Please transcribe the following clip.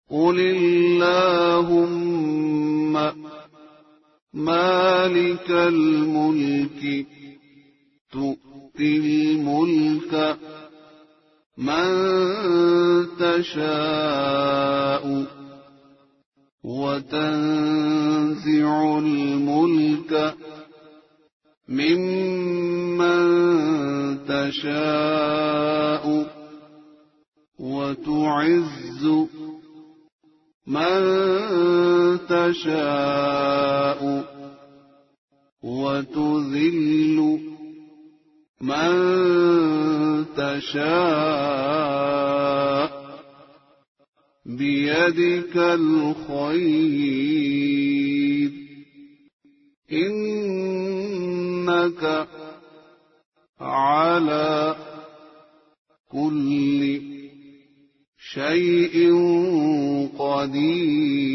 قُلِ اللَّهُمَّ مَالِكَ الْمُلْكِ تُؤْتِي الْمُلْكَ مَن تَشَاءُ وَتَنزِعُ الْمُلْكَ مِمَّن تَشَاءُ وَتُعِزُّ مَن تَشَاءُ وَتُذِلُّ مَن تَشَاءُ بِيَدِكَ الْخَيْرُ إِنَّكَ عَلَى كُلِّ شَيْءٍ قَدِيرٌ